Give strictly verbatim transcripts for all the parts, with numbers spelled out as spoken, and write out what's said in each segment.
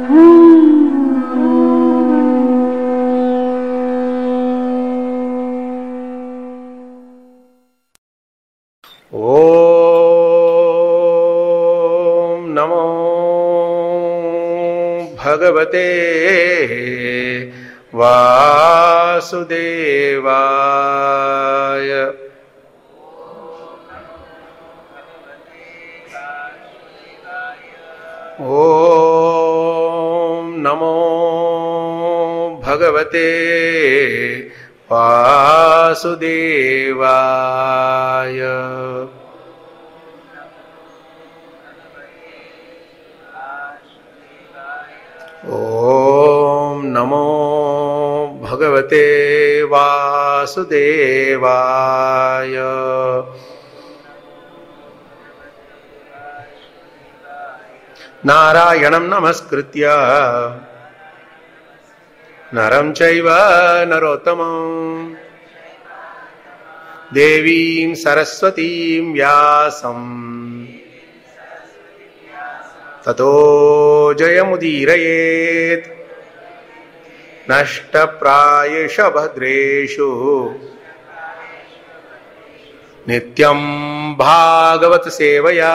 ओम नमो भगवते वासुदेवाय। ओम नमो भगवते वासुदेवाय। ओम नमो भगवते वासुदेवाय। नारायणं नमस्कृत्य नरं चैव नरोत्तमं देवीं सरस्वतीं व्यासं ततो जयमुदीरयेत्। नष्टप्रायेष भद्रेषु नित्यं भागवत सेवया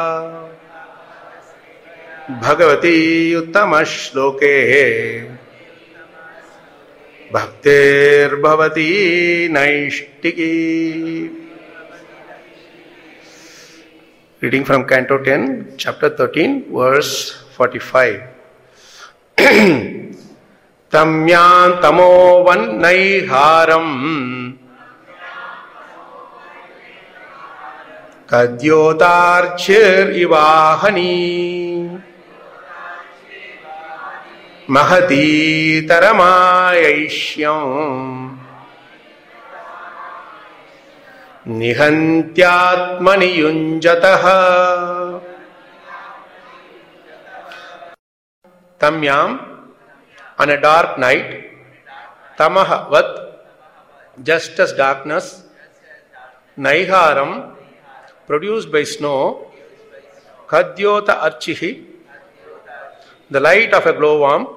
भगवती उत्तम श्लोके भक्तिर्भवती नैष्टिकी। Reading from Canto ten, Chapter thirteen, verse forty-five. Tamyantamo vannaiharam kadyotarchir ivahani mahati taramayaishyam nihantyatmani yunjataha. Tamyam, on a dark night, tamaha vat, just as darkness, naiharam, produced by snow, kadyota archihi, the light of a glowworm,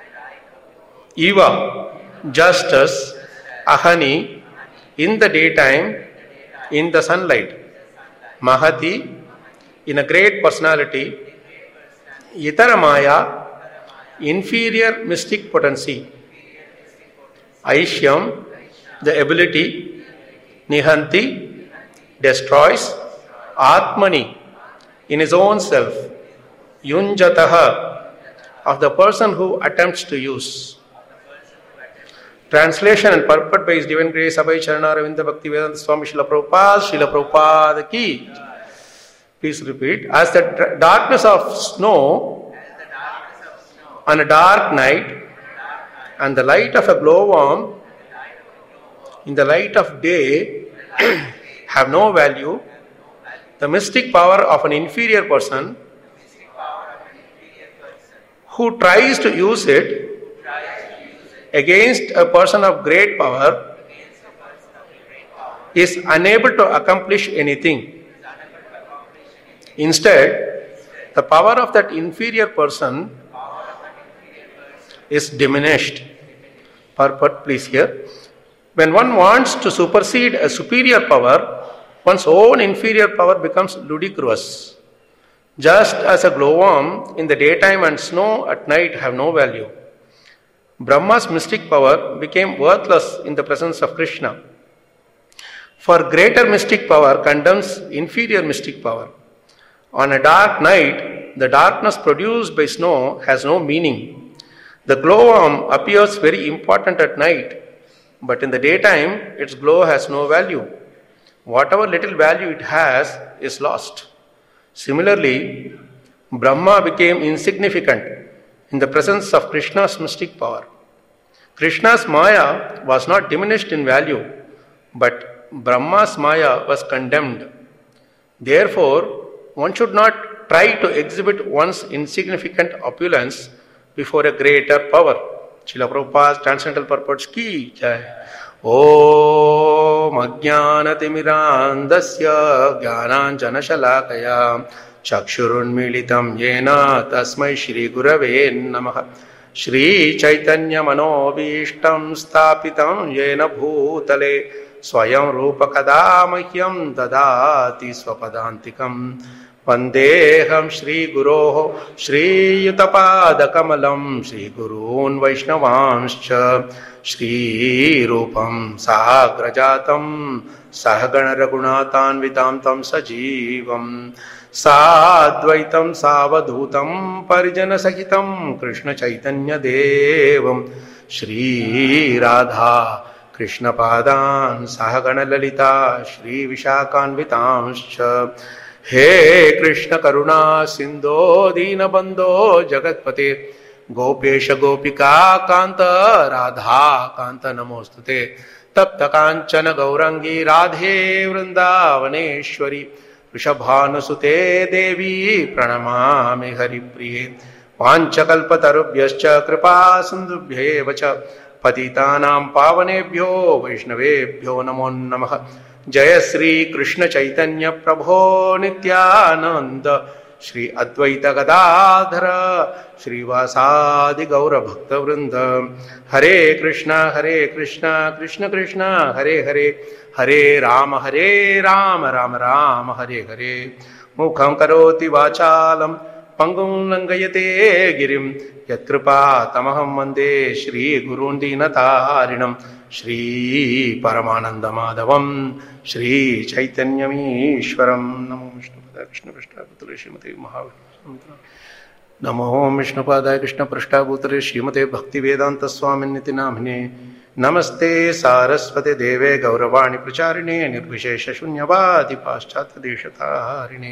eva, just as, ahani, in the daytime, in the sunlight, mahati, in a great personality, itaramaya, inferior mystic potency, aishyam, the ability, nihanti, destroys, atmani, in his own self, yunjataha, of the person who attempts to use. Translation and purport by His Divine Grace Abhay Charana Ravinda Bhakti Vedanta Swami Srila Prabhupada, Srila Prabhupada ki. Please repeat. As the darkness of snow on a dark night and the light of a glowworm in the light of day have no value, the mystic power of an inferior person who tries to use it against a person of great power is unable to accomplish anything. Instead, the power of that inferior person is diminished. Purport, please hear. When one wants to supersede a superior power, one's own inferior power becomes ludicrous. Just as a glowworm in the daytime and snow at night have no value, Brahma's mystic power became worthless in the presence of Krishna. For greater mystic power condemns inferior mystic power. On a dark night, the darkness produced by snow has no meaning. The glowworm appears very important at night, but in the daytime, its glow has no value. Whatever little value it has is lost. Similarly, Brahma became insignificant in the presence of Krishna's mystic power. Krishna's Maya was not diminished in value, but Brahma's Maya was condemned. Therefore, one should not try to exhibit one's insignificant opulence before a greater power. Srila Prabhupada's Transcendental Purports ki jai. Om Ajnanatimmirandasya Jnananjana Shalakaya चक्षुरुन्मीलितं येन तस्मै श्रीगुरवे नमः। श्रीचैतन्यमनोभीष्टं स्थापितं येन भूतले स्वयं रूपकदा मह्यं ददाति स्वपदान्तिकम्। वन्देऽहं श्रीगुरोः श्रीयुतपादकमलं श्रीगुरून् वैष्णवांश्च श्रीरूपं साग्रजातं सहगण रघुनाथान्वितां तं सजीवं साद्वैतं सावधूतं परिजनसहितं कृष्णचैतन्यदेवं श्रीराधा कृष्णपादान् सहगण ललिता श्रीविशाखान्वितांश्च। हे कृष्ण करुणा सिंधो दीनबंधो जगत्पते गोपेश गोपिका कांत राधा कांत नमोस्तुते। तप्त कांचन गौरंगी राधे वृंदावनेश्वरी वृषभानुसुते देवी प्रणमामि हरिप्रिये। वाञ्छकल्पतरुभ्यश्च कृपा सिन्धुभ्येव च पतितानां पावनेभ्यो वैष्णवेभ्यो नमो नमः। जय श्री कृष्ण चैतन्य प्रभो नित्यानंद श्री अद्वैत गदाधर श्रीवासादि गौर भक्त वृंद। हरे कृष्णा हरे कृष्णा कृष्ण कृष्णा हरे हरे हरे राम हरे राम राम राम हरे हरे। मुखं करोति वाचालं पंगुं लंघयते गिरिं यत्कृपा तमहं वन्दे श्रीगुरून् दीनतारिणं। श्री परमानंदमाधवं श्री चैतन्यमीश्वरं। नमो विष्णुपदाय कृष्णपृष्ठाभूतले श्रीमते महावीर नमो विष्णुपदाय कृष्णपृष्ठाभूतले श्रीमते भक्तिवेदांत स्वामिन्निति नामिने। नमस्ते सारस्वते देवे गौरवाणी प्रचारिणे निर्विशेष शून्यवादी पाश्चात्य देशतारिणे।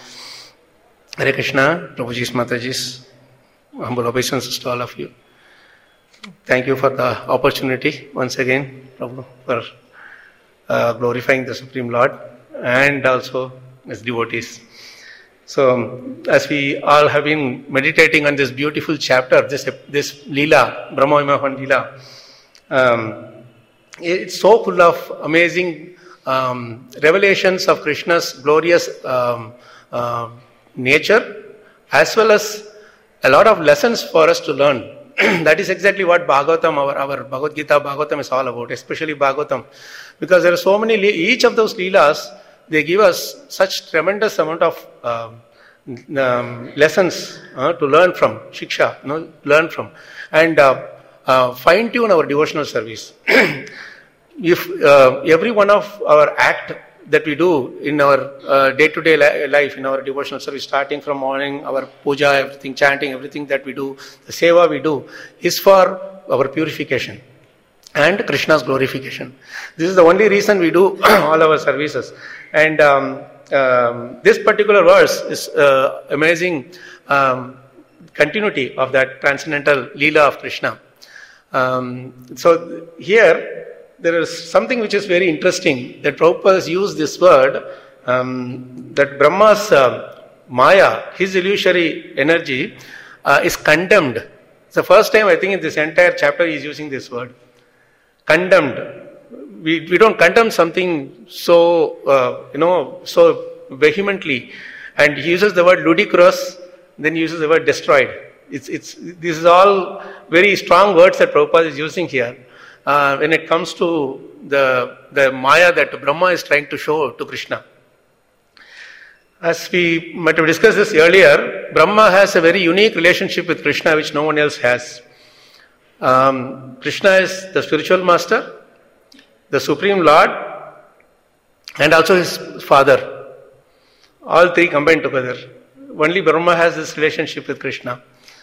Hare Krishna, Prabhuji's Mataji's humble obeisances to all of you. Thank you for the opportunity once again, Prabhu, for uh, glorifying the Supreme Lord and also His devotees. So, as we all have been meditating on this beautiful chapter, this this Leela, Brahma Vimohan Leela, um, it's so full of amazing um, revelations of Krishna's glorious um, uh, nature, as well as a lot of lessons for us to learn. That is exactly what Bhagavatam, our, our Bhagavad Gita, Bhagavatam is all about, especially Bhagavatam. Because there are so many, each of those Leelas, they give us such tremendous amount of uh, um, lessons uh, to learn from, Shiksha, you know, learn from, and uh, uh, fine-tune our devotional service. If uh, every one of our act that we do in our uh, day-to-day li- life, in our devotional service, starting from morning, our puja, everything, chanting, everything that we do, the seva we do, is for our purification and Krishna's glorification. This is the only reason we do all our services. And um, um, this particular verse is uh, amazing um, continuity of that transcendental Leela of Krishna. Um, so here, there is something which is very interesting, that Prabhupada has used this word, um, that Brahma's uh, Maya, his illusory energy, uh, is condemned. It's the first time I think in this entire chapter he is using this word. Condemned. We, we don't condemn something so, uh, you know, so vehemently. And he uses the word ludicrous, then he uses the word destroyed. It's, it's, this is all very strong words that Prabhupada is using here. Uh, when it comes to the, the Maya that Brahma is trying to show to Krishna. As we might have discussed this earlier, Brahma has a very unique relationship with Krishna which no one else has. Um, Krishna is the spiritual master, the Supreme Lord, and also his father. All three combined together. Only Brahma has this relationship with Krishna.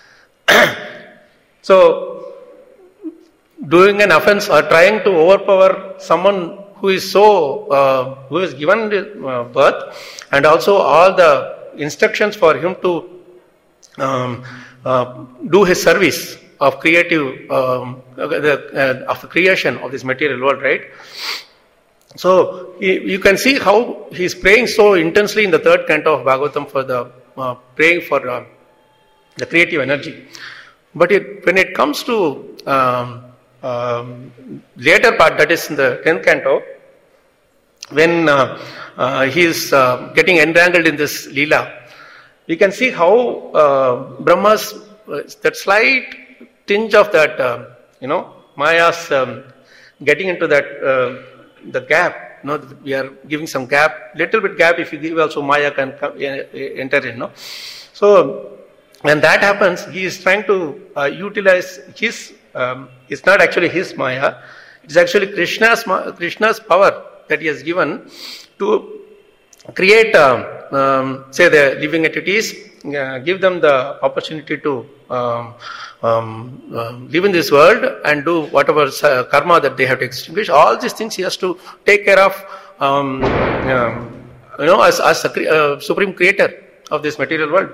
So, doing an offense or trying to overpower someone who is so, uh, who is given uh, birth, and also all the instructions for him to um, uh, do his service of creative, um, the, uh, of the creation of this material world, right? So, you, you can see how he is praying so intensely in the third canto of Bhagavatam for the, uh, praying for uh, the creative energy. But it, when it comes to um, Um, later part, that is in the tenth canto, when uh, uh, he is uh, getting entangled in this Leela, we can see how uh, Brahma's, uh, that slight tinge of that, uh, you know, Maya's um, getting into that, uh, the gap, you know, we are giving some gap, little bit gap, if you give also Maya can come, uh, enter in, no? So, when that happens, he is trying to uh, utilize his, um, it's not actually his Maya, it's actually Krishna's, Krishna's power that he has given to create, um, um, say, the living entities, uh, give them the opportunity to um, um, uh, live in this world and do whatever uh, karma that they have to extinguish. All these things he has to take care of, um, um, you know, as, as a uh, supreme creator of this material world.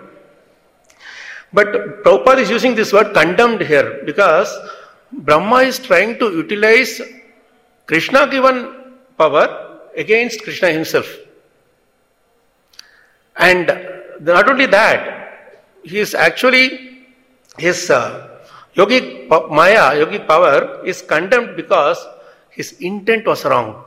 But Prabhupada is using this word condemned here because Brahma is trying to utilize Krishna given power against Krishna himself. And not only that, he is actually, his uh, yogic Maya, yogic power is condemned because his intent was wrong.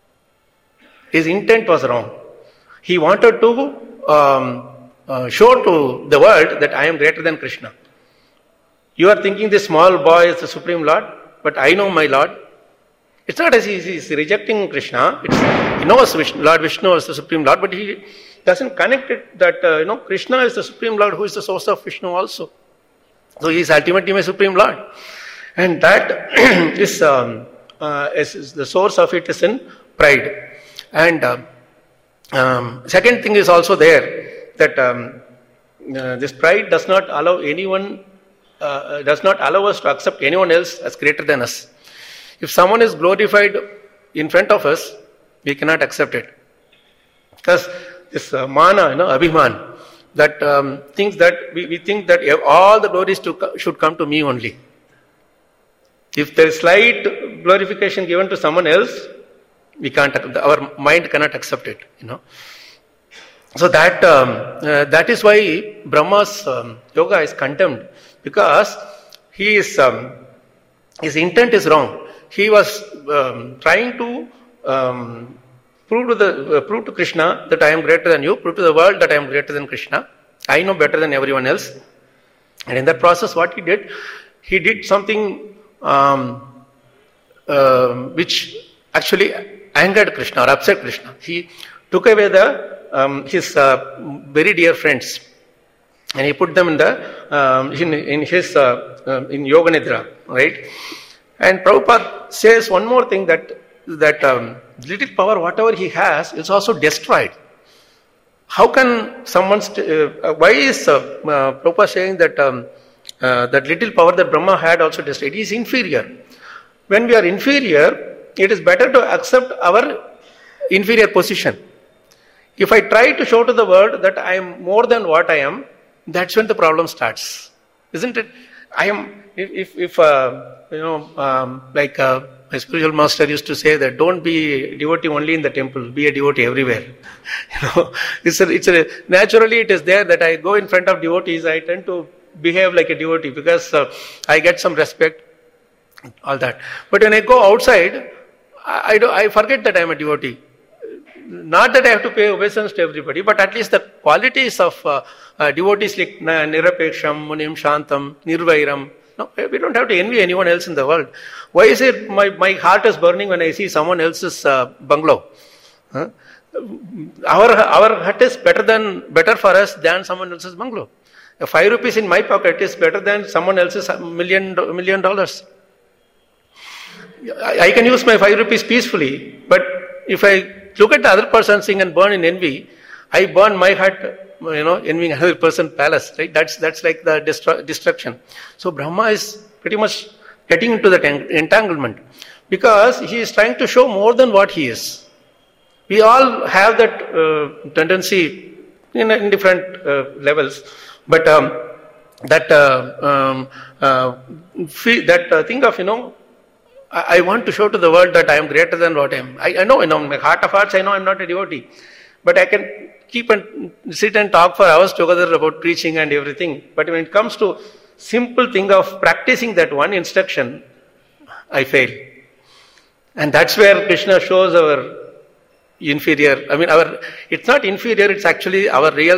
His intent was wrong. He wanted to um, uh, show to the world that I am greater than Krishna. You are thinking this small boy is the Supreme Lord, but I know my Lord. It's not as he is rejecting Krishna. It's, he knows Vishnu, Lord Vishnu is the Supreme Lord, but he doesn't connect it that, uh, you know, Krishna is the Supreme Lord who is the source of Vishnu also. So he is ultimately my Supreme Lord. And that is, um, uh, is, is the source of it is in pride. And uh, um, second thing is also there that um, uh, this pride does not allow anyone, uh, does not allow us to accept anyone else as greater than us. If someone is glorified in front of us, we cannot accept it. Because this uh, mana, you know, abhiman, that um, thinks that we, we think that all the glories to, should come to me only. If there is slight glorification given to someone else, we can't, our mind cannot accept it, you know. So that um, uh, that is why Brahma's um, yoga is condemned, because he is um, his intent is wrong. He was um, trying to um, prove to the uh, prove to Krishna that I am greater than you, prove to the world that I am greater than Krishna. I know better than everyone else. And in that process, what he did, he did something um, uh, which actually angered Krishna or upset Krishna. He took away the um, his uh, very dear friends, and he put them in the um, in, in his uh, uh, in Yoga Nidra, right? And Prabhupada says one more thing, that that um, little power, whatever he has, is also destroyed. How can someone? St- uh, why is uh, uh, Prabhupada saying that um, uh, that little power that Brahma had also destroyed? He is inferior. When we are inferior, it is better to accept our inferior position. If I try to show to the world that I am more than what I am, that's when the problem starts, isn't it? I am. If if, if uh, you know, um, like uh, my spiritual master used to say that don't be a devotee only in the temple, be a devotee everywhere. You know, it's a, it's a, naturally it is there that I go in front of devotees, I tend to behave like a devotee because uh, I get some respect, all that. But when I go outside, I, I, do, I forget that I am a devotee. Not that I have to pay obeisance to everybody, but at least the qualities of uh, uh, devotees like Nirapeksham, Munim, Shantam, Nirvairam. No, we don't have to envy anyone else in the world. Why is it my, my heart is burning when I see someone else's uh, bungalow? Huh? Our our hut is better than better for us than someone else's bungalow. A five rupees in my pocket is better than someone else's million million dollars. I, I can use my five rupees peacefully, but if I look at the other person sing and burn in envy, I burn my heart, you know, envying another person's palace, right? That's that's like the destru- destruction. So Brahma is pretty much getting into that entanglement because he is trying to show more than what he is. We all have that uh, tendency in, in different uh, levels, but um, that uh, um, uh, fee, that uh, think of, you know, I, I want to show to the world that I am greater than what I am. I, I know, in my heart of hearts, I know I am not a devotee, but I can keep and sit and talk for hours together about preaching and everything. But when it comes to simple thing of practicing that one instruction, I fail. And that's where Krishna shows our inferior, I mean, our, it's not inferior, it's actually our real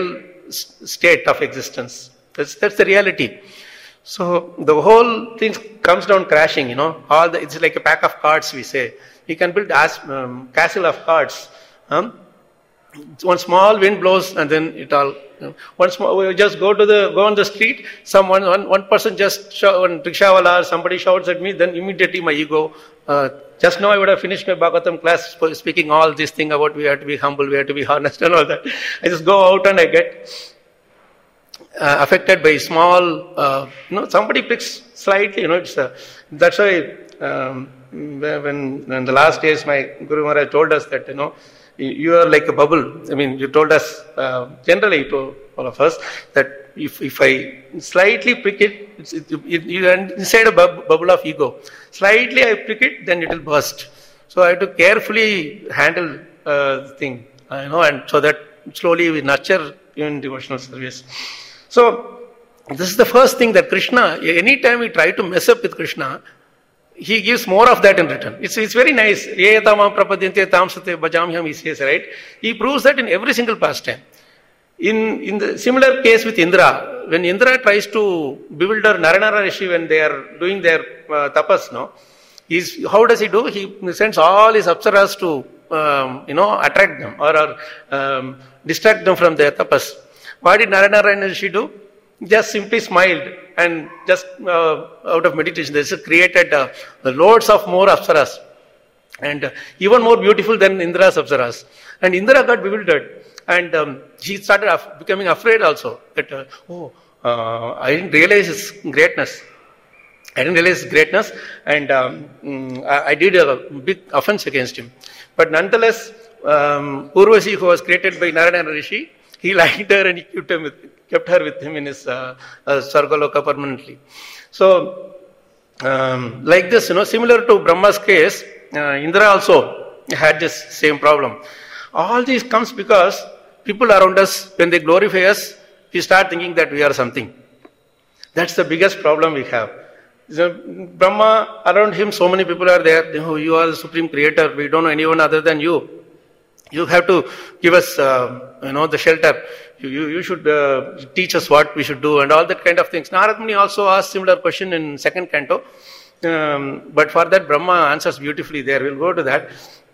state of existence. That's, that's the reality. So the whole thing comes down crashing, you know. All the, it's like a pack of cards, we say. You can build a um, castle of cards. Um, one small wind blows and then it all. You know, one small, we just go to the go on the street. Someone, one, one person just shout, one rickshawala or somebody shouts at me. Then immediately my ego. Uh, just now I would have finished my Bhagavatam class speaking all this thing about we have to be humble, we have to be honest and all that. I just go out and I get uh, affected by small. Uh, you know, somebody picks slightly. You know, it's uh, that's why um, when, when the last days my Guru Maharaj told us that you know. You are like a bubble. I mean, you told us, uh, generally to all of us, that if, if I slightly prick it, it's, it, it, you are inside a bub, bubble of ego. Slightly I prick it, then it will burst. So I have to carefully handle uh, the thing, uh, you know, and so that slowly we nurture even devotional service. So this is the first thing that Krishna, anytime we try to mess up with Krishna, he gives more of that in return. It's, it's very nice. He says, right? He proves that in every single pastime. In, in the similar case with Indra, when Indra tries to bewilder Naranara Rishi when they are doing their uh, tapas, no? He's, how does he do? He sends all his apsaras to, um, you know, attract them or, or um, distract them from their tapas. What did Naranara Rishi do? Just simply smiled and just uh, out of meditation, this created uh, loads of more apsaras and uh, even more beautiful than Indra's apsaras. And Indra got bewildered and um, he started af- becoming afraid also that, uh, oh, uh, I didn't realize his greatness. I didn't realize his greatness and um, I, I did a big offense against him. But nonetheless, um, Urvashi, who was created by Narayana Rishi, he liked her and he kept, him with, kept her with him in his uh, uh, Sargaloka permanently. So, um, like this, you know, similar to Brahma's case, uh, Indra also had this same problem. All this comes because people around us, when they glorify us, we start thinking that we are something. That's the biggest problem we have. So, Brahma, around him, so many people are there. You know, you are the supreme creator. We don't know anyone other than you. You have to give us, uh, you know, the shelter. You, you, you should uh, teach us what we should do and all that kind of things. Narad Muni also asked similar question in second canto. Um, but for that, Brahma answers beautifully there. We'll go to that.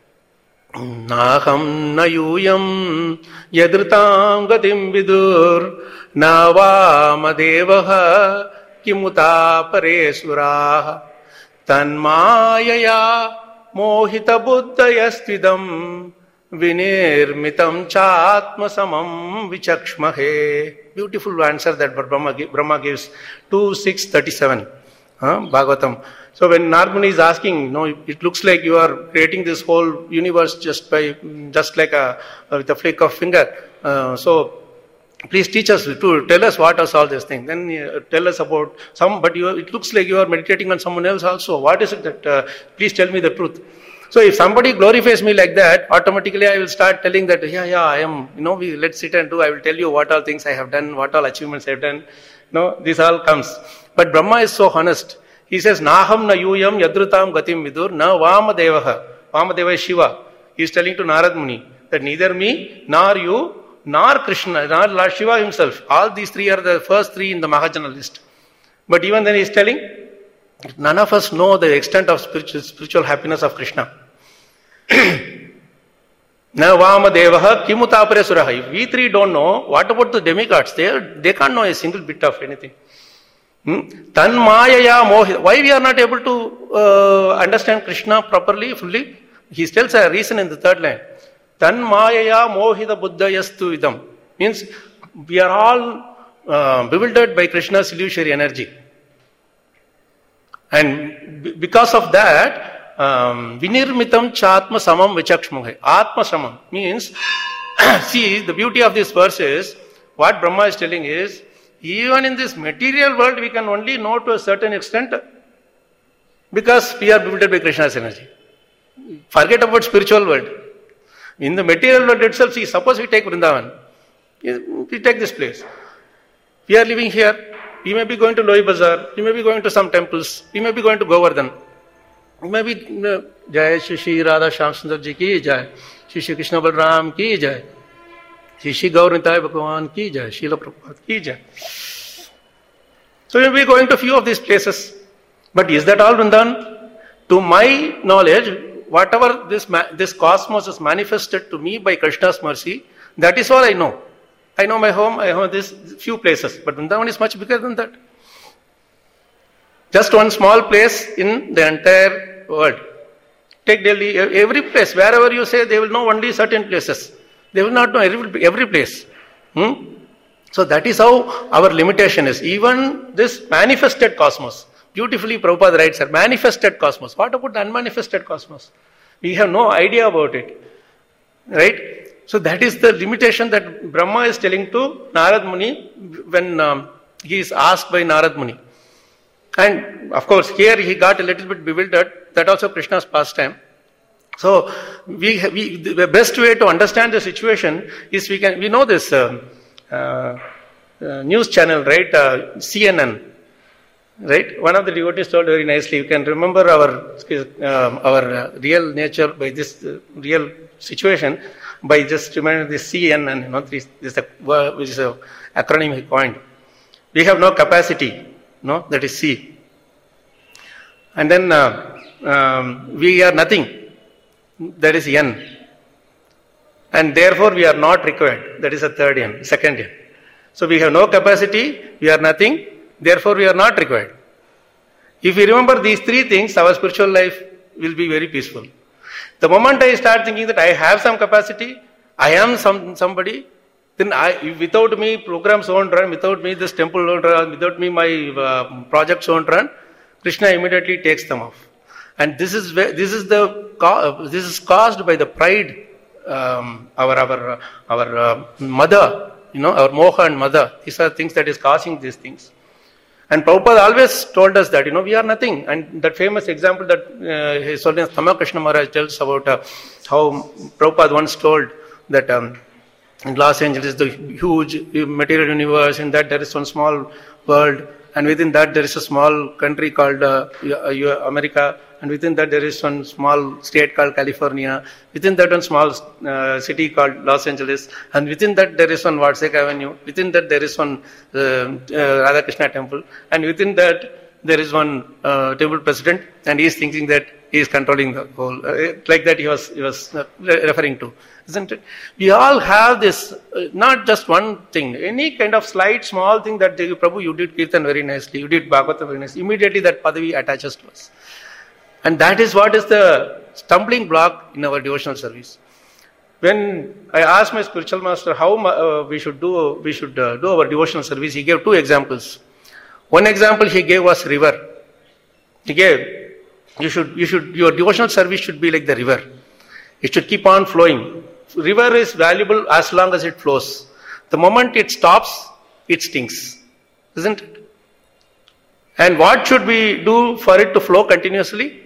Naham na yuyam yadritam gatim vidur navama devaha kimuta paresuraha tanmayaya mohita buddhayastvidam vinirmitam chatma samam vichakshmahe. Beautiful answer that Brahma, Brahma gives. two six thirty-seven. Huh? Bhagavatam. So when Narad Muni is asking, no, it looks like you are creating this whole universe just by, just like a, with a flick of finger. Uh, so please teach us to tell us what is all this thing. Then uh, tell us about some, but you, it looks like you are meditating on someone else also. What is it that, uh, please tell me the truth. So if somebody glorifies me like that, automatically I will start telling that, yeah, yeah, I am, you know, we, let's sit and do, I will tell you what all things I have done, what all achievements I have done. No, this all comes. But Brahma is so honest. He says, Naham na yuyam yadrutam gatim vidur na Vamadevaha. Vamadeva is Shiva. He is telling to Narad Muni that neither me, nor you, nor Krishna, nor Lord Shiva himself. All these three are the first three in the Mahajana list. But even then he is telling, none of us know the extent of spiritual, spiritual happiness of Krishna. Na Vamadevaha kimutapare suraha. If we three don't know, what about the demigods? They, they can't know a single bit of anything. Hmm? Tan mayaya mohita. Why we are not able to uh, understand Krishna properly, fully? He tells a reason in the third line. Tan mayaya mohita buddhayastu idam. Means we are all uh, bewildered by Krishna's illusory energy. And b- because of that, um, vinirmitam chatma samam vichakshmuhe. Atma samam means, see, the beauty of this verse is, what Brahma is telling is, even in this material world, we can only know to a certain extent because we are bewildered by Krishna's energy. Forget about spiritual world. In the material world itself, see, suppose we take Vrindavan. We take this place. We are living here. We may be going to Loi Bazaar. We may be going to some temples. We may be going to Govardhan. We may be Jai Shri Radha Shyam Sundar Ji ki Jai. Shri Shri Krishna Balram ki Jai. Shri Gauranitai Bhagavan ki jai, Srila Prabhupada ki jai. So we will be going to a few of these places. But is that all Vrindavan? To my knowledge, whatever this, this cosmos is manifested to me by Krishna's mercy, that is all I know. I know my home, I know this few places. But Vrindavan is much bigger than that. Just one small place in the entire world. Take Delhi, every place, wherever you say, they will know only certain places. They will not know every, every place. Hmm? So that is how our limitation is. Even this manifested cosmos, beautifully Prabhupada writes, sir, manifested cosmos. What about the unmanifested cosmos? We have no idea about it. Right? So that is the limitation that Brahma is telling to Narad Muni when um, he is asked by Narad Muni. And of course, here he got a little bit bewildered. That also Krishna's pastime. So we, we the best way to understand the situation is we can we know this uh, uh, uh, news channel, right? Uh, C N N, right? One of the devotees told very nicely. You can remember our uh, our uh, real nature by this uh, real situation by just remembering this C N N. You know, this, this uh, which is a acronym he coined. We have no capacity. No, that is C. And then uh, um, we are nothing. That is N. And therefore we are not required. That is a third N, second N. So we have no capacity, we are nothing, therefore we are not required. If we remember these three things, our spiritual life will be very peaceful. The moment I start thinking that I have some capacity, I am some somebody, then I, without me, programs won't run, without me, this temple won't run, without me, my uh, projects won't run, Krishna immediately takes them off. And this is where, this is the this is caused by the pride, um, our our our uh, mother, you know, our moha and mother. These are things that is causing these things. And Prabhupada always told us that, you know, we are nothing. And that famous example that uh, His Holiness Tamakrishna Maharaj tells about uh, how Prabhupada once told that um, in Los Angeles, the huge material universe, in that there is one small world, and within that there is a small country called uh, America, and within that there is one small state called California, within that one small uh, city called Los Angeles, and within that there is one Wadsek Avenue, within that there is one uh, uh, Radhakrishna temple, and within that there is one uh, temple president, and he is thinking that he is controlling the whole, uh, like that he was, he was uh, referring to, isn't it? We all have this, uh, not just one thing, any kind of slight small thing that they, Prabhu, you did Kirtan very nicely, you did Bhagavatam very nicely, immediately that Padavi attaches to us. And that is what is the stumbling block in our devotional service. When I asked my spiritual master how uh, we should do we should uh, do our devotional service, he gave two examples. One example he gave was river. He gave, you should you should your devotional service should be like the river. It should keep on flowing. River is valuable as long as it flows. The moment it stops, it stinks, isn't it? And what should we do for it to flow continuously?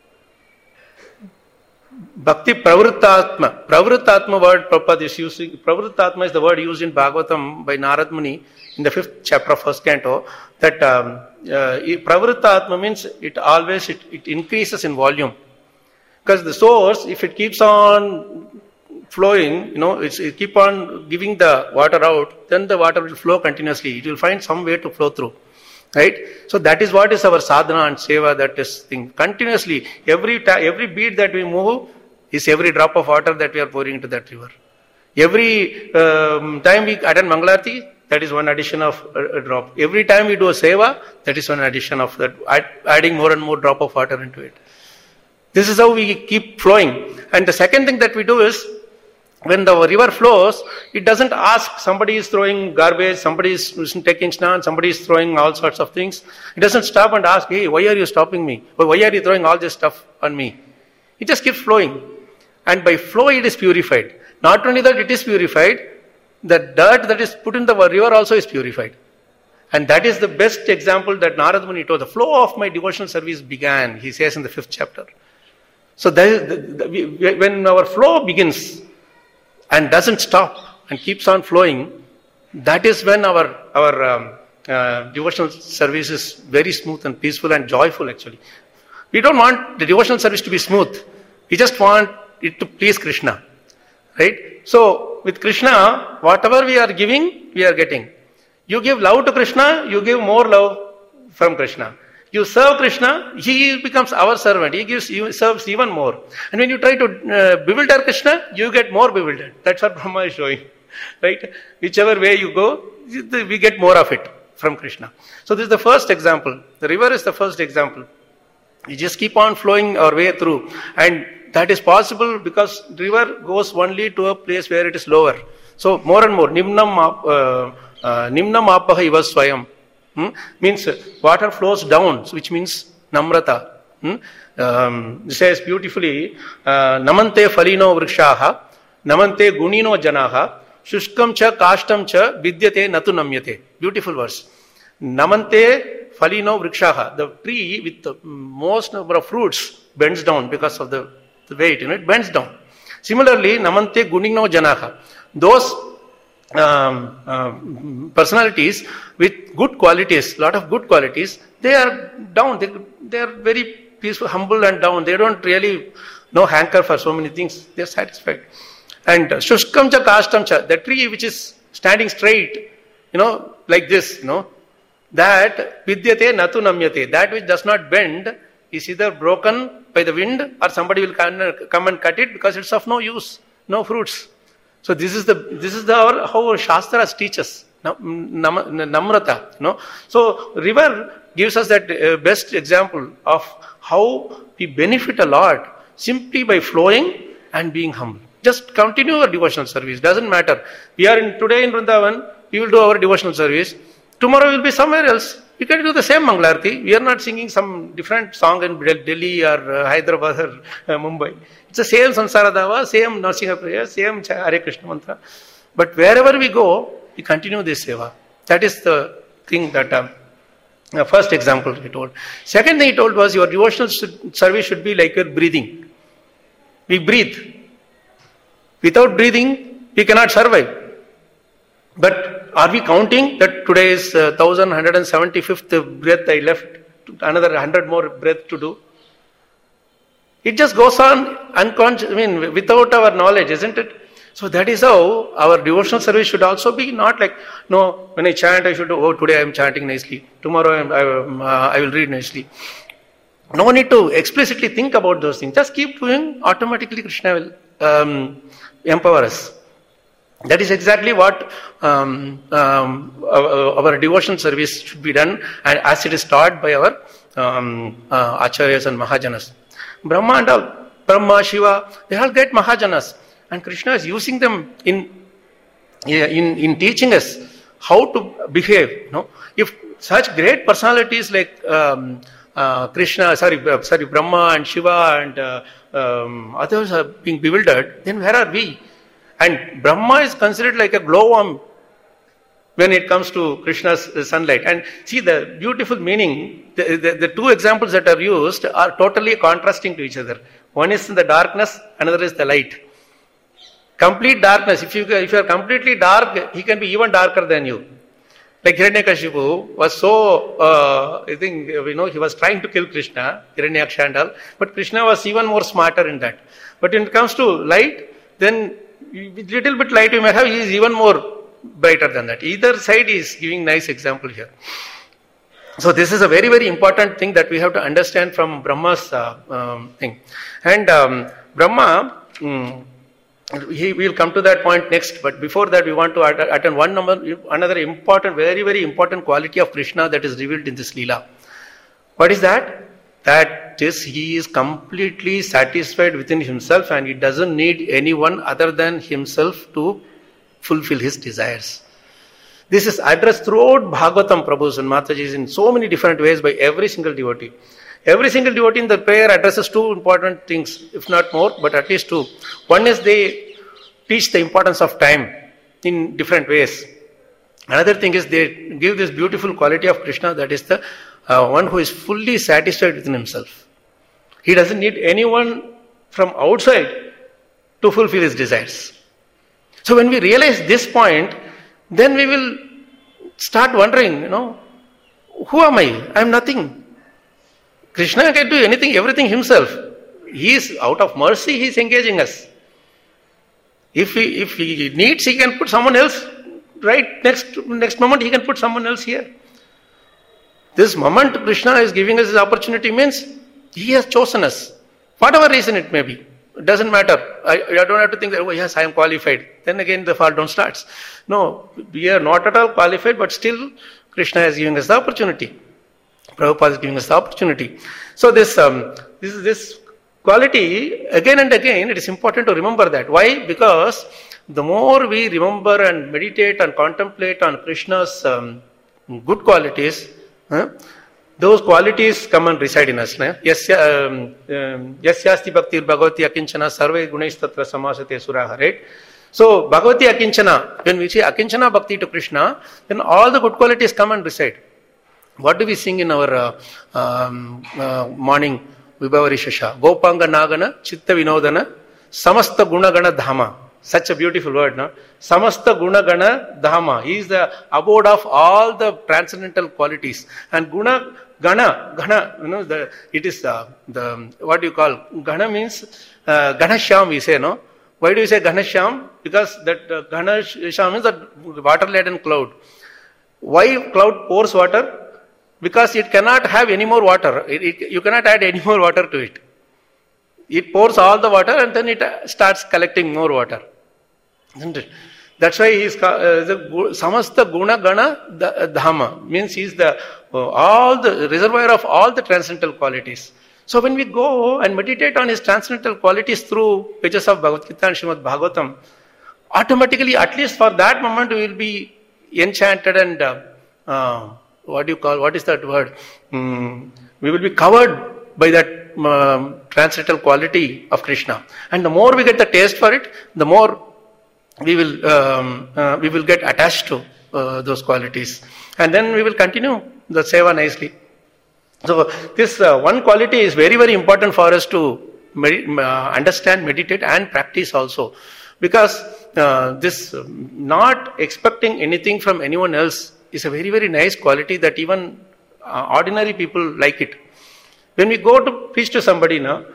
Bhakti Pravrittatma. Pravrittatma word Prabhupada is using. Pravrittatma is the word used in Bhagavatam by Narad Muni in the fifth chapter of first canto. That um, uh, Pravrittatma means it always it, it increases in volume. Because the source, if it keeps on flowing, you know, it's, it keep on giving the water out, then the water will flow continuously. It will find some way to flow through. Right? So that is what is our sadhana and seva, that is thing. Continuously, every ta- every beat that we move is every drop of water that we are pouring into that river. Every um, time we attend Mangalarti, that is one addition of a, a drop. Every time we do a seva, that is one addition of that, add, adding more and more drop of water into it. This is how we keep flowing. And the second thing that we do is, when the river flows, it doesn't ask, somebody is throwing garbage, somebody is taking snan, somebody is throwing all sorts of things. It doesn't stop and ask, hey, why are you stopping me? Or why are you throwing all this stuff on me? It just keeps flowing. And by flow it is purified. Not only that it is purified, the dirt that is put in the river also is purified. And that is the best example that Narad Muni told. The flow of my devotional service began, he says in the fifth chapter. So that is the, the, when our flow begins, and doesn't stop and keeps on flowing, that is when our our um, uh, devotional service is very smooth and peaceful and joyful actually. We don't want the devotional service to be smooth. We just want it to please Krishna. Right? So, with Krishna, whatever we are giving, we are getting. You give love to Krishna, you give more love from Krishna. You serve Krishna, he becomes our servant. He gives, he serves even more. And when you try to uh, bewilder Krishna, you get more bewildered. That's what Brahma is showing. Right? Whichever way you go, we get more of it from Krishna. So this is the first example. The river is the first example. We just keep on flowing our way through. And that is possible because the river goes only to a place where it is lower. So more and more, Nimnam uh, uh, Nimnam Apaha Iva Swayam. Hmm? Means water flows down, which means Namrata. Hmm? Um, it says beautifully, uh, Namante Falino Vrikshaha, Namante Gunino Janaha, Shushkam cha Kashtam cha Vidyate Natu Namyate. Beautiful verse. Namante Falino Vrikshaha. The tree with the most number of fruits bends down because of the, the weight, you know, it bends down. Similarly, Namante Gunino Janaha. Those Um, uh, personalities with good qualities, lot of good qualities, they are down, they, they are very peaceful, humble and down. They don't really no hanker for so many things. They are satisfied. And Shushkam cha Kashtam cha, the tree which is standing straight, you know, like this, you know, that Vidyate Natu Namyate, that which does not bend is either broken by the wind or somebody will come and cut it because it's of no use, no fruits. So this is the this is the our, how our Shastras teach us, nam, namrata. You know? So river gives us that uh, best example of how we benefit a lot simply by flowing and being humble. Just continue our devotional service. Doesn't matter. We are in today in Vrindavan. We will do our devotional service. Tomorrow we will be somewhere else. We can do the same Mangalarti. We are not singing some different song in Delhi or uh, Hyderabad or uh, Mumbai. It's the same Sansara Dava, same Narsinga prayer, same Hare Krishna mantra. But wherever we go, we continue this seva. That is the thing that, um, the first example he told. Second thing he told was your devotional service should be like your breathing. We breathe. Without breathing, we cannot survive. But are we counting that today is uh, one thousand one hundred seventy-fifth breath I left, another one hundred more breath to do? It just goes on unconscious, I mean, without our knowledge, isn't it? So that is how our devotional service should also be. Not like, no, when I chant, I should do, oh, today I am chanting nicely. Tomorrow I, am, I, uh, I will read nicely. No need to explicitly think about those things. Just keep doing, automatically Krishna will um, empower us. That is exactly what um, um, our, our devotional service should be done, and as it is taught by our um, uh, Acharyas and Mahajanas. Brahma and all, Brahma, Shiva, they all get Mahajanas, and Krishna is using them in in, in teaching us how to behave. You know? If such great personalities like um, uh, Krishna, sorry, sorry, Brahma and Shiva and uh, um, others are being bewildered, then where are we? And Brahma is considered like a glowworm when it comes to Krishna's sunlight. And see the beautiful meaning, the, the, the two examples that are used are totally contrasting to each other. One is in the darkness, another is the light. Complete darkness, if you, if you are completely dark, he can be even darker than you. Like Hiranyakashipu was so, uh, I think, you know, he was trying to kill Krishna, Hiranyaksha and all, but Krishna was even more smarter in that. But when it comes to light, then with little bit light you may have, he is even more brighter than that. Either side is giving nice example here. So this is a very, very important thing that we have to understand from Brahma's uh, um, thing. And um, Brahma, um, he will come to that point next, but before that we want to attend one number, another important, very, very important quality of Krishna that is revealed in this Leela. What is that? That is, he is completely satisfied within himself and he doesn't need anyone other than himself to fulfill his desires. This is addressed throughout Bhagavatam, Prabhu's and Mataji's in so many different ways by every single devotee. Every single devotee in the prayer addresses two important things, if not more, but at least two. One is they teach the importance of time in different ways. Another thing is they give this beautiful quality of Krishna, that is the uh, one who is fully satisfied within himself. He doesn't need anyone from outside to fulfill his desires. So when we realize this point, then we will start wondering, you know, who am I? I am nothing. Krishna can do anything, everything himself. He is, out of mercy, he is engaging us. If he, if he needs, he can put someone else, right? Next, next moment he can put someone else here. This moment Krishna is giving us this opportunity means he has chosen us. Whatever reason it may be. It doesn't matter. I, I don't have to think that, oh yes, I am qualified. Then again the fall down starts. No, we are not at all qualified, but still Krishna is giving us the opportunity. Prabhupada is giving us the opportunity. So this, um, this, this quality, again and again, it is important to remember that. Why? Because the more we remember and meditate and contemplate on Krishna's um, good qualities, huh, those qualities come and reside in us. Yasyasti bhaktir bhagavati akinchana sarve gunais tatra samasate suraha, right? So, bhagavati akinchana, when we say akinchana bhakti to Krishna, then all the good qualities come and reside. What do we sing in our uh, um, uh, morning Vibhavari Shasha? Gopanga Nagana, Chitta Vinodana, Samasta Gunagana Dhama. Such a beautiful word, no? Samasta Gunagana Dhama. He is the abode of all the transcendental qualities. And Guna, Gana, Gana, you know, the, it is uh, the, what do you call? Gana means, uh, Ganashyam we say, no? Why do you say Ganashyam? Because that uh, Ganashyam means that water-laden cloud. Why cloud pours water? Because it cannot have any more water. It, it, you cannot add any more water to it. It pours all the water and then it starts collecting more water. Isn't it? That's why he is uh, the Samasta Guna Gana Dhama. Means he is the uh, all the reservoir of all the transcendental qualities. So when we go and meditate on his transcendental qualities through pages of Bhagavad Gita and Srimad Bhagavatam, automatically, at least for that moment, we will be enchanted and uh, uh, what do you call, what is that word? Mm, we will be covered by that um, transcendental quality of Krishna. And the more we get the taste for it, the more we will um, uh, we will get attached to uh, those qualities. And then we will continue the seva nicely. So this uh, one quality is very, very important for us to med- uh, understand, meditate and practice also. Because uh, this uh, not expecting anything from anyone else is a very, very nice quality that even uh, ordinary people like it. When we go to preach to somebody now,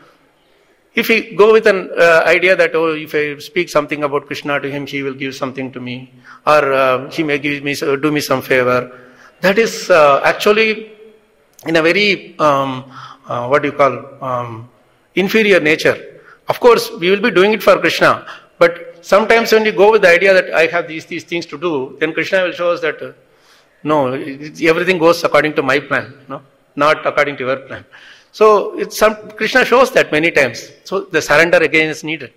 if we go with an uh, idea that, oh, if I speak something about Krishna to him, he will give something to me, or uh, he may give me, uh, do me some favor, that is uh, actually in a very, um, uh, what do you call, um, inferior nature. Of course, we will be doing it for Krishna, but sometimes when we go with the idea that I have these, these things to do, then Krishna will show us that, uh, no, it, everything goes according to my plan, no, not according to your plan. So it's some, Krishna shows that many times. So the surrender again is needed,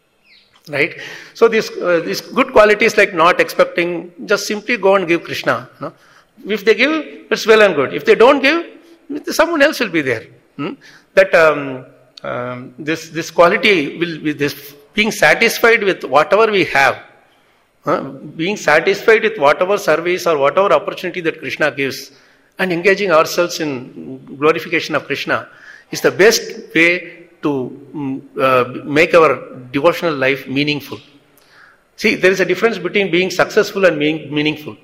right? So these uh, these good qualities like not expecting, just simply go and give Krishna. No? If they give, it's well and good. If they don't give, someone else will be there. Hmm? That um, um, this this quality will be this being satisfied with whatever we have, huh? Being satisfied with whatever service or whatever opportunity that Krishna gives, and engaging ourselves in glorification of Krishna is the best way to uh, make our devotional life meaningful. See, there is a difference between being successful and being meaningful.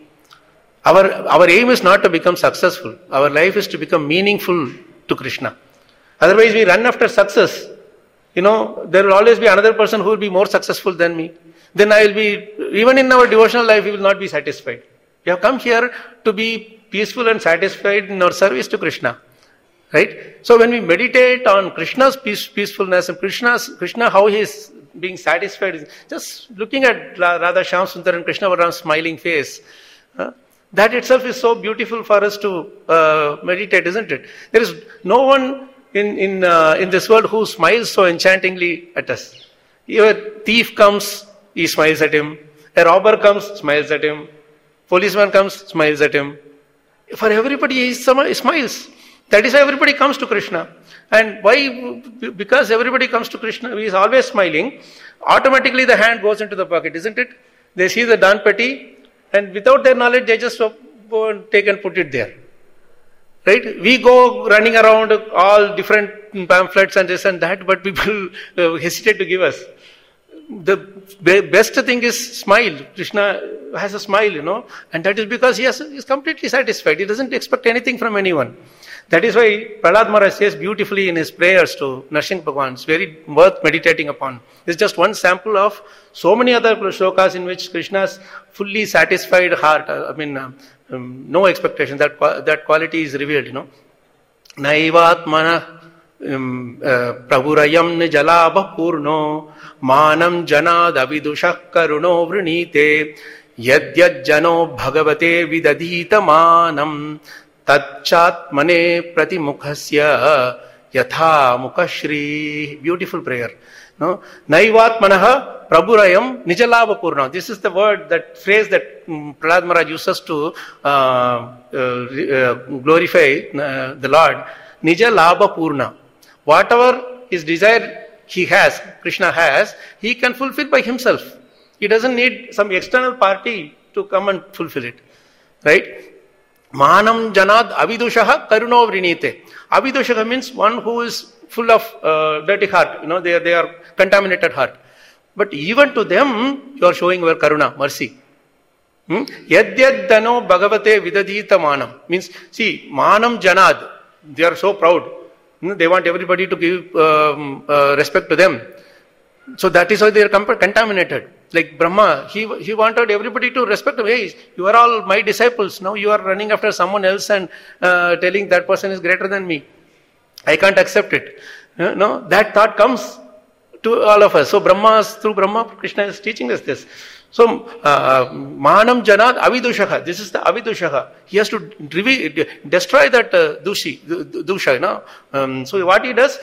Our, our aim is not to become successful. Our life is to become meaningful to Krishna. Otherwise, we run after success. You know, there will always be another person who will be more successful than me. Then I will be, even in our devotional life, we will not be satisfied. We have come here to be peaceful and satisfied in our service to Krishna, right? So when we meditate on Krishna's peace, peacefulness and Krishna's Krishna, how he is being satisfied, just looking at Radha Shyam Sundar and Krishna Balaram's smiling face, uh, that itself is so beautiful for us to uh, meditate, isn't it? There is no one in in uh, in this world who smiles so enchantingly at us. A thief comes, he smiles at him. A robber comes, smiles at him. Policeman comes, smiles at him. For everybody, he smiles. That is why everybody comes to Krishna. And why? Because everybody comes to Krishna, he is always smiling. Automatically the hand goes into the pocket, isn't it? They see the danpati, and without their knowledge, they just go and take and put it there. Right? We go running around all different pamphlets and this and that, but people hesitate to give us. The best thing is smile. Krishna has a smile, you know, and that is because he is completely satisfied. He doesn't expect anything from anyone. That is why Prahlad Maharaj says beautifully in his prayers to Narsingh Bhagwan. It's very worth meditating upon. It's just one sample of so many other shlokas in which Krishna's fully satisfied heart, I mean, um, no expectation, that, that quality is revealed, you know. Naivatmana Prabhurayam Nijalabha Purno Manam Janad Avidushak Karuno Vrinite Yadyad Jano Bhagavate Vidadhita Manam Tachatmane Pratimukhasya Yatha Mukashri. Beautiful prayer. No? Naivatmanaha Prabhurayam Nijalabha Purna. This is the word, that phrase that um, Prahlad Maharaj uses to uh, uh, uh, glorify uh, the Lord. Nijalabha Purna. Whatever his desire he has, Krishna has, he can fulfill by himself. He doesn't need some external party to come and fulfill it. Right? Manam Janad Avidushaha Karuno Vrinite. Avidushaha means one who is full of uh, dirty heart. You know, they are, they are contaminated heart. But even to them, you are showing your karuna, mercy. Hmm? Yadyad Dano Bhagavate Vidadhita Manam. Means, see, Manam Janad. They are so proud. They want everybody to give um, uh, respect to them. So that is why they are contaminated. Like Brahma, he he wanted everybody to respect him. Hey, you are all my disciples. Now you are running after someone else and uh, telling that person is greater than me. I can't accept it. Uh, no, that thought comes to all of us. So Brahma, through Brahma, Krishna is teaching us this. So, uh, Manam Janad Avidushaha. This is the Avidushaha. He has to destroy that uh, dushi, dusha, you know. Um, so what he does,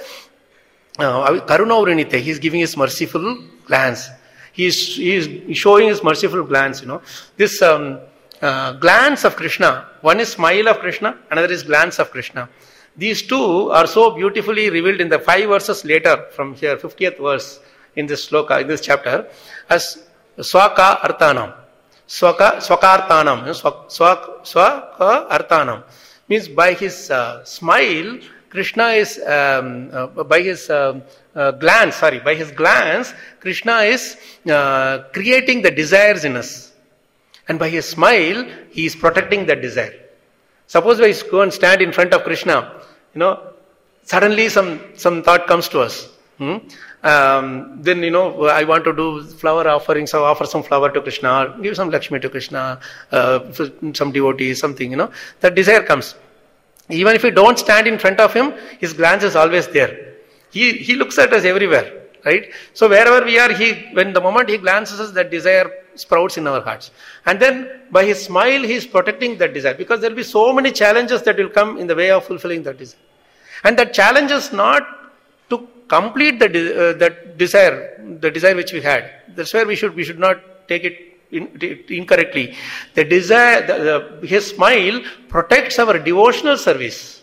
uh, Karuna Vrinite, he is giving his merciful glance. He is, he is showing his merciful glance, you know. This um, uh, glance of Krishna, one is smile of Krishna, another is glance of Krishna. These two are so beautifully revealed in the five verses later from here, fiftieth verse in this sloka, in this chapter, as Swaka Arthanam. Swaka, Swakarthanam. Swaka, Swaka Arthanam. Means by his uh, smile, Krishna is, um, uh, by his uh, uh, glance, sorry, by his glance, Krishna is uh, creating the desires in us. And by his smile, he is protecting that desire. Suppose we go and stand in front of Krishna, you know, suddenly some, some thought comes to us. Hmm? Um, then, you know, I want to do flower offerings, so offer some flower to Krishna, give some Lakshmi to Krishna, uh, some devotees, something, you know. That desire comes. Even if we don't stand in front of him, his glance is always there. He, he looks at us everywhere, right? So wherever we are, he, when the moment he glances us, that desire sprouts in our hearts. And then by his smile, he is protecting that desire, because there will be so many challenges that will come in the way of fulfilling that desire. And that challenge is not to complete the uh, that desire, the desire which we had. That's where we should we should not take it in, incorrectly. The desire, the, the, his smile protects our devotional service.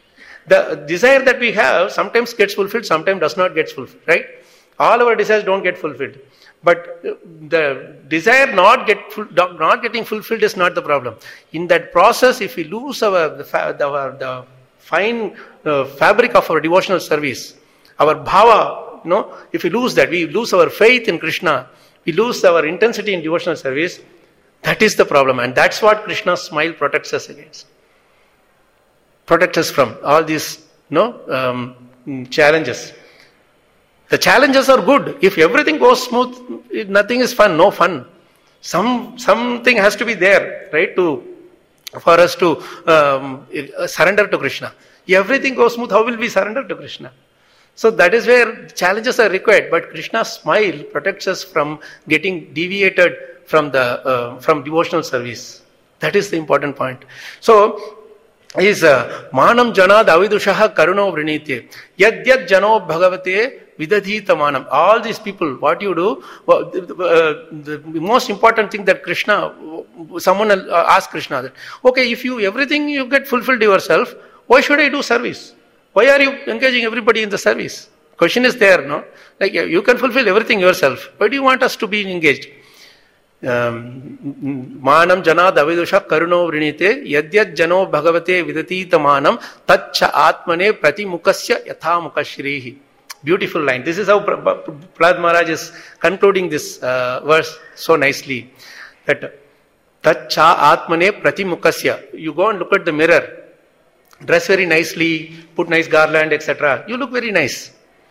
The desire that we have sometimes gets fulfilled, sometimes does not get fulfilled. Right? All our desires don't get fulfilled, but the desire not get not getting fulfilled is not the problem. In that process, if we lose our the, our the fine uh, fabric of our devotional service, our bhava, you know, if we lose that, we lose our faith in Krishna, we lose our intensity in devotional service, that is the problem. And that's what Krishna's smile protects us against. Protects us from all these, you know, um, challenges. The challenges are good. If everything goes smooth, nothing is fun, no fun. Some something has to be there, right, to for us to um, surrender to Krishna. If everything goes smooth, how will we surrender to Krishna? So that is where challenges are required. But Krishna's smile protects us from getting deviated from the uh, from devotional service. That is the important point. So is uh, Manam Janad Avidushaha Karuno Vrinitye Yad Yad Jano Bhagavate Vidadhita Manam. All these people, what you do, well, the, uh, the most important thing that Krishna, someone uh, asked Krishna that, okay, if you everything you get fulfilled yourself, why should I do service? Why are you engaging everybody in the service? Question is there, no? Like you can fulfill everything yourself. Why do you want us to be engaged? Manam Janad Avidusha Karuno Vrinite Yadyad Jano Bhagavate Vidadhita Manam Tacha Atmane Pratimukasya Yatha Mukashrihi. Beautiful line. This is how Prahlad Maharaj is concluding this uh, verse so nicely. That Tacha Atmane Pratimukasya. You go and look at the mirror. dress very nicely, put nice garland, et cetera, you look very nice.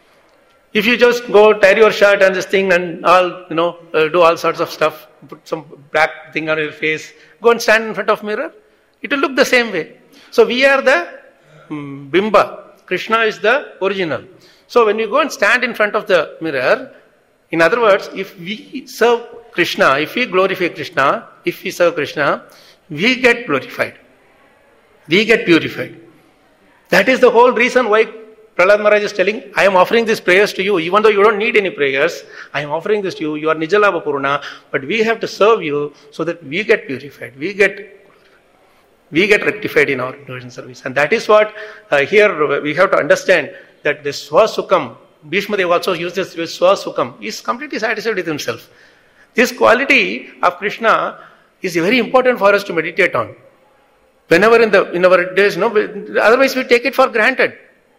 If you just go tie your shirt and this thing and all, you know, uh, do all sorts of stuff, put some black thing on your face, go and stand in front of mirror, it will look the same way. So we are the um, Bimba. Krishna is the original. So when you go and stand in front of the mirror, in other words, if we serve Krishna, if we glorify Krishna, if we serve Krishna, we get glorified. We get purified. That is the whole reason why Prahlad Maharaj is telling, I am offering these prayers to you, even though you don't need any prayers, I am offering this to you, you are Nijalabha Purna, but we have to serve you so that we get purified, we get we get rectified in our devotion service. And that is what uh, here we have to understand, that this Swasukam, Bhishma Dev also uses this Swasukam, he is completely satisfied with himself. This quality of Krishna is very important for us to meditate on. Whenever in the in our days, no, otherwise we take it for granted.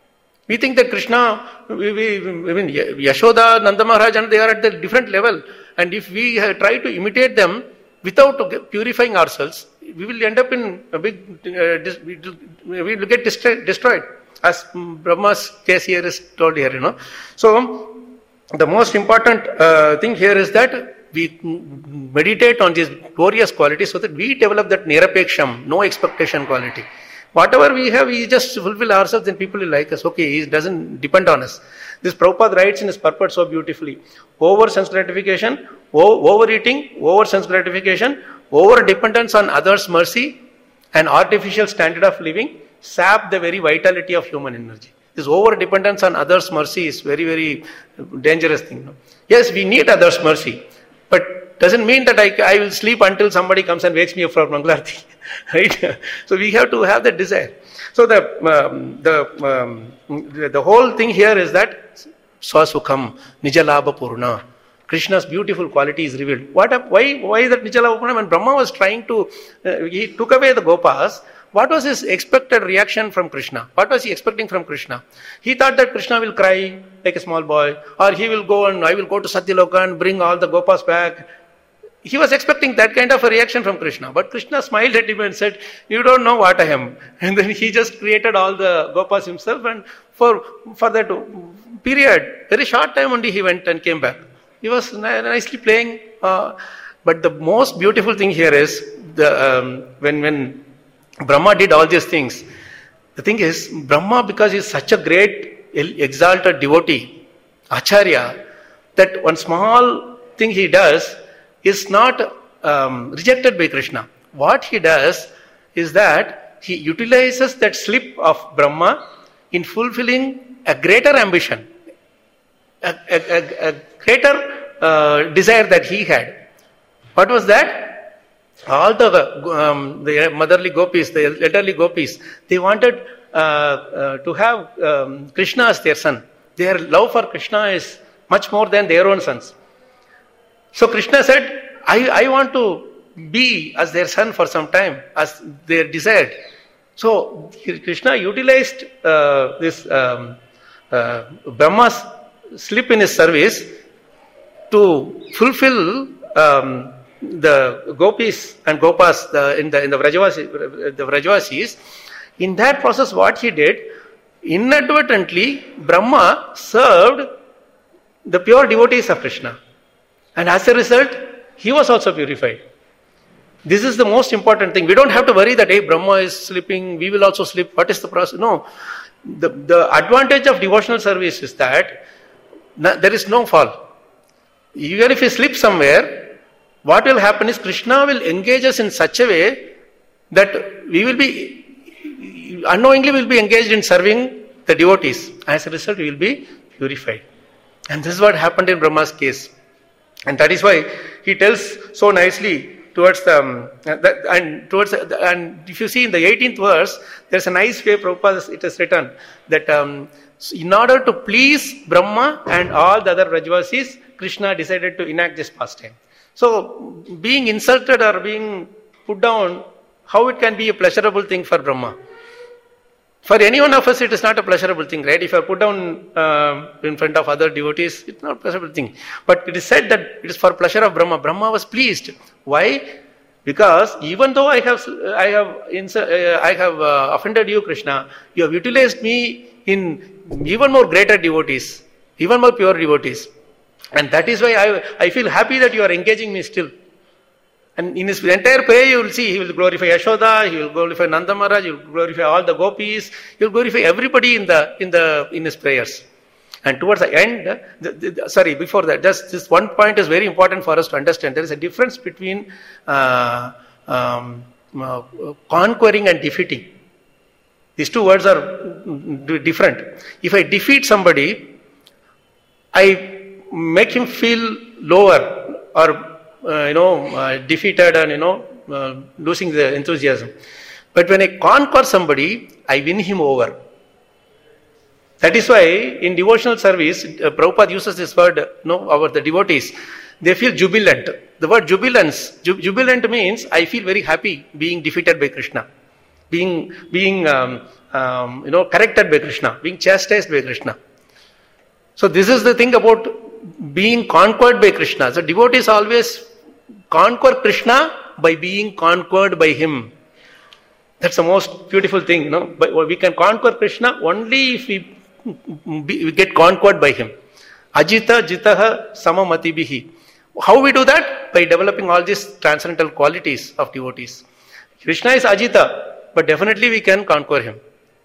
We think that Krishna, we, we, I mean, Yashoda, Nanda Maharaj, and they are at the different level. And if we uh, try to imitate them without purifying ourselves, we will end up in a big, uh, dis, we will get destroyed, destroyed. As Brahma's case here is told here, you know. So, the most important uh, thing here is that we meditate on these glorious qualities so that we develop that nirapeksham, no expectation quality. Whatever we have, we just fulfill ourselves, then people will like us. Okay, it doesn't depend on us. This Prabhupada writes in his purport so beautifully. Over sense gratification, overeating, over sense gratification, over dependence on others' mercy, and artificial standard of living sap the very vitality of human energy. This over dependence on others' mercy is very, very dangerous thing. No? Yes, we need others' mercy, but doesn't mean that I, I will sleep until somebody comes and wakes me up for Mangalarti. Right? So we have to have that desire. So the um, the, um, the the whole thing here is that Swasukham, Nijalabha Purna. Krishna's beautiful quality is revealed. What? Why? Why that Nijalabha Purna? When Brahma was trying to, uh, he took away the Gopas. What was his expected reaction from Krishna? What was he expecting from Krishna? He thought that Krishna will cry like a small boy, or he will go and I will go to Satyaloka and bring all the Gopas back. He was expecting that kind of a reaction from Krishna. But Krishna smiled at him and said, you don't know what I am. And then he just created all the Gopas himself, and for, for that period, very short time only he went and came back. He was nicely playing. Uh, but the most beautiful thing here is, the um, when, when Brahma did all these things, the thing is, Brahma, because he is such a great, exalted devotee, Acharya, that one small thing he does is not um, rejected by Krishna. What he does is that he utilizes that slip of Brahma in fulfilling a greater ambition, a, a, a, a greater uh, desire that he had. What was that? All the, um, the motherly gopis, the elderly gopis, they wanted uh, uh, to have um, Krishna as their son. Their love for Krishna is much more than their own sons. So Krishna said, I, I want to be as their son for some time, as they desired. So Krishna utilized uh, this um, uh, Brahma's slip in his service to fulfill um, the gopis and gopas the, in the in the Vrajavasi, the Vrajavasis. In that process, what he did, inadvertently, Brahma served the pure devotees of Krishna. And as a result, he was also purified. This is the most important thing. We don't have to worry that, hey, Brahma is sleeping, we will also sleep. What is the process? No. The, the advantage of devotional service is that no, there is no fall. Even if he sleeps somewhere, what will happen is Krishna will engage us in such a way that we will be, unknowingly will be engaged in serving the devotees. As a result, we will be purified. And this is what happened in Brahma's case. And that is why he tells so nicely towards the, um, that, and towards, the, and if you see in the eighteenth verse, there's a nice way Prabhupada, it is written, that um, in order to please Brahma and all the other Vrajavasis, Krishna decided to enact this pastime. So, being insulted or being put down, how it can be a pleasurable thing for Brahma? For any one of us, it is not a pleasurable thing, right? If you are put down uh, in front of other devotees, it's not a pleasurable thing. But it is said that it is for pleasure of Brahma. Brahma was pleased. Why? Because even though I have, I have, I have uh, offended you, Krishna, you have utilized me in even more greater devotees, even more pure devotees. And that is why I, I feel happy that you are engaging me still. And in his entire prayer, you will see, he will glorify Yashoda, he will glorify Nanda Maharaj, he will glorify all the gopis, he will glorify everybody in the in the in his prayers. And towards the end, the, the, sorry, before that, just this one point is very important for us to understand. There is a difference between uh, um, uh, conquering and defeating. These two words are different. If I defeat somebody, I make him feel lower or uh, you know uh, defeated and you know uh, losing the enthusiasm. But when I conquer somebody, I win him over. That is why in devotional service, uh, Prabhupada uses this word, you know, about the devotees. They feel jubilant. The word jubilance, ju- jubilant means I feel very happy being defeated by Krishna, being being um, um, you know corrected by Krishna, being chastised by Krishna. So this is the thing about being conquered by Krishna. So devotees always conquer Krishna by being conquered by him. That's the most beautiful thing, you know. But we can conquer Krishna only if we we get conquered by him. Ajita jitaha samamatibihi. How we do that? By developing all these transcendental qualities of devotees. Krishna is Ajita, but definitely we can conquer him.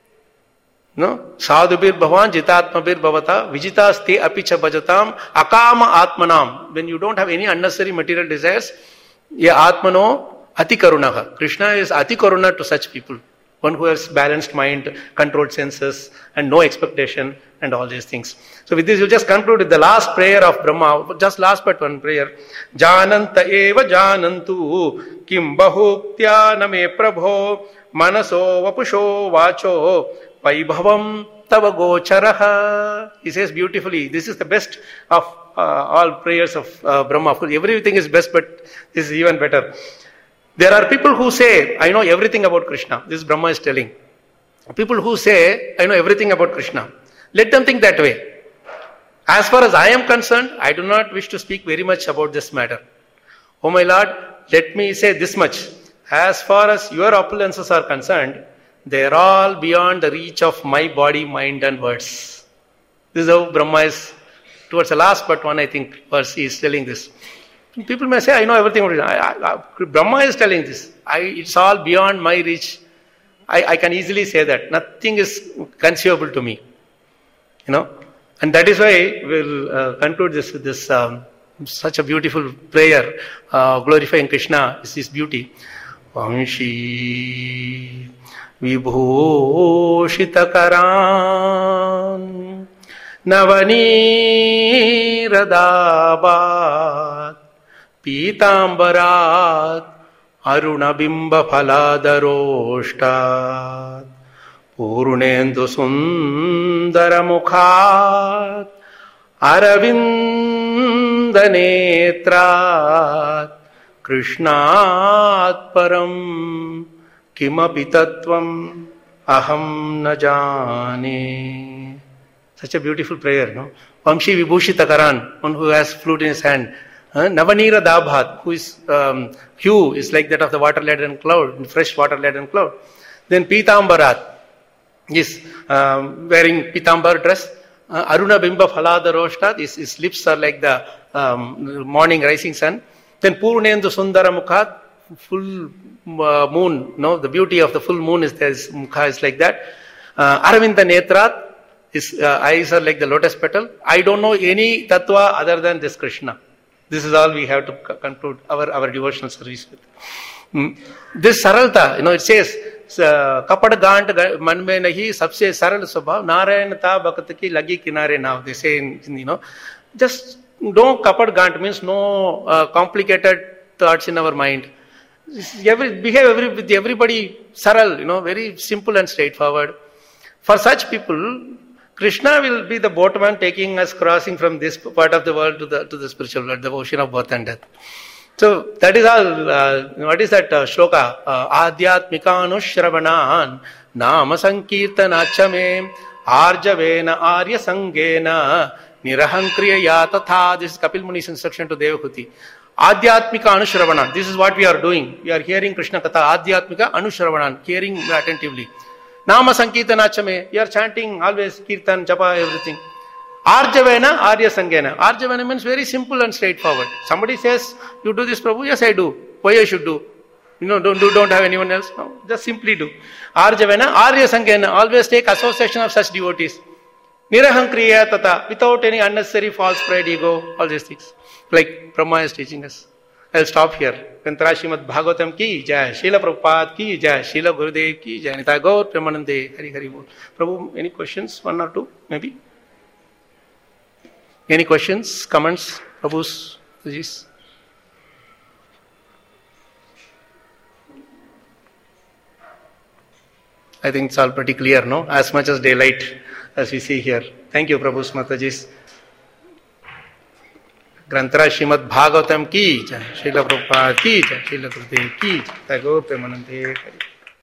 No? Sadhubir bhavan jitatmabir bhavata vijitaste apicha bhajatam akama atmanam. When you don't have any unnecessary material desires, ya atmano ati karunaha. Krishna is ati karuna to such people. One who has balanced mind, controlled senses, and no expectation, and all these things. So with this, you just conclude with the last prayer of Brahma. Just last but one prayer. Jananta eva janantu kim bahuktya name prabho manaso vapusho vacho vaibhavam tava gocharaha. He says beautifully, this is the best of uh, all prayers of uh, Brahma. Of course, everything is best, but this is even better. There are people who say, I know everything about Krishna. This Brahma is telling. People who say, I know everything about Krishna. Let them think that way. As far as I am concerned, I do not wish to speak very much about this matter. Oh my Lord, let me say this much. As far as your opulences are concerned, they are all beyond the reach of my body, mind and words. This is how Brahma is, towards the last but one, I think, verse, he is telling this. People may say, I know everything about it. I, I, Brahma is telling this. I, it's all beyond my reach. I, I can easily say that. Nothing is conceivable to me. You know. And that is why we'll uh, conclude this with this um, such a beautiful prayer, uh, glorifying Krishna, is his beauty. Vamshi vibhoshitakaran navani radabat Pitambarat Arunabimba Phaladaroshtat Purnendu Sundaramukhat Aravinda Netrat Krishnat Param Kimapi Tattvam Aham Najane. Such a beautiful prayer, no? Vamshi Vibhushitakaran, one who has flute in his hand. Uh, Navanira Dabhat, who is um, hue is like that of the water-laden cloud, fresh water-laden cloud. Then Pitambarat is um, wearing Pitambar dress. Uh, Aruna Bimba Phalada Roshtat, his, his lips are like the um, morning rising sun. Then Purnendu Sundara Mukhat, full uh, moon. No, the beauty of the full moon is there. His mukha is like that. Uh, Aravinda Netrat, his uh, eyes are like the lotus petal. I don't know any tattva other than this Krishna. This is all we have to conclude our, our devotional service with. Mm. This saralta, you know, it says, kapad gant man mein nahi sabse saral swabhav narayanata bhakt ki lagi kinare now. They say, in, in, you know, just no kapad gant means no uh, complicated thoughts in our mind. Every, behave every, with everybody saral, you know, very simple and straightforward. For such people, Krishna will be the boatman taking us crossing from this part of the world to the to the spiritual world, the ocean of birth and death. So that is all. Uh, what is that uh, shloka? Adhyatmikanushravanaan nama sankirtanachame arjavena arya sangena nirahankriya yatatha. This is Kapil Muni's instruction to Devahuti. Adhyatmika Anushravana. This is what we are doing. We are hearing Krishna Katha. Adhyatmika Anushravana. Hearing attentively. Nama Sankirtanachame. We are chanting always Kirtan, Japa, everything. Arjavena, Arya Sangena. Arjavena means very simple and straightforward. Somebody says, you do this, Prabhu? Yes, I do. Why I should do? You know, don't do, don't have anyone else? No, just simply do. Arjavena, Arya Sangena. Always take association of such devotees. Nirahankriya tata. Without any unnecessary false pride, ego, all these things. Like Brahma is teaching us. I'll stop here. Grantara Srimad Bhagavatam ki jai. Srila Prabhupada ki jai. Srila Gurudev ki jai. Nitya Gaur Premanande. Hari Hari Bol. Prabhu, any questions? One or two, maybe? Any questions, comments, Prabhu's, Sujis? I think it's all pretty clear, no? As much as daylight as we see here. Thank you, Prabhu's Matajis. Grantara Srimad Bhagavatam ki jai. Srila Prabhupada ki jai. Srila Gurudev ki jai. Nitya Gaur Premanande.